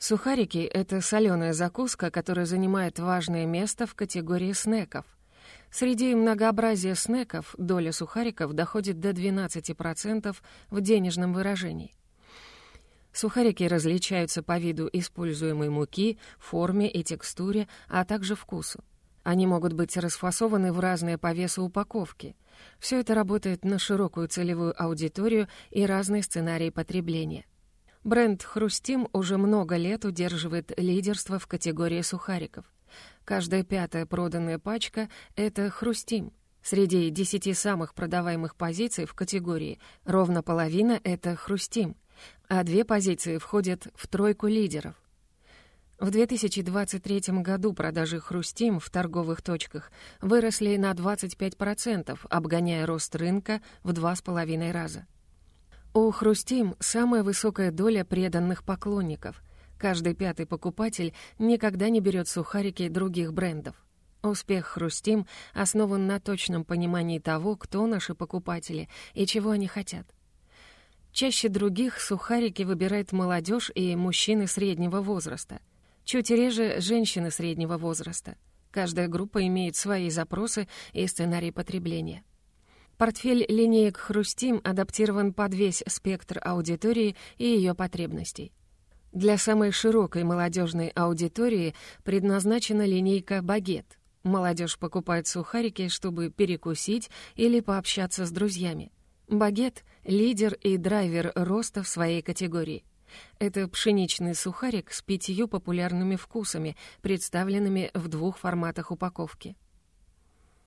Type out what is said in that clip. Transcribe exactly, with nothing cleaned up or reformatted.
Сухарики — это солёная закуска, которая занимает важное место в категории снеков. Среди многообразия снеков доля сухариков доходит до двенадцати процентов в денежном выражении. Сухарики различаются по виду используемой муки, форме и текстуре, а также вкусу. Они могут быть расфасованы в разные по весу упаковки. Все это работает на широкую целевую аудиторию и разные сценарии потребления. Бренд «Хрустим» уже много лет удерживает лидерство в категории сухариков. Каждая пятая проданная пачка — это «Хрустим». Среди десяти самых продаваемых позиций в категории ровно половина — это «Хрустим», а две позиции входят в тройку лидеров. В две тысячи двадцать третьем году продажи «Хрустим» в торговых точках выросли на двадцать пять процентов, обгоняя рост рынка в два с половиной раза. У «Хрустим» самая высокая доля преданных поклонников. Каждый пятый покупатель никогда не берет сухарики других брендов. Успех «Хрустим» основан на точном понимании того, кто наши покупатели и чего они хотят. Чаще других сухарики выбирает молодежь и мужчины среднего возраста. Чуть реже женщины среднего возраста. Каждая группа имеет свои запросы и сценарий потребления. Портфель линеек «Хрустим» адаптирован под весь спектр аудитории и ее потребностей. Для самой широкой молодежной аудитории предназначена линейка «Багет». Молодежь покупает сухарики, чтобы перекусить или пообщаться с друзьями. «Багет» — лидер и драйвер роста в своей категории. Это пшеничный сухарик с пятью популярными вкусами, представленными в двух форматах упаковки.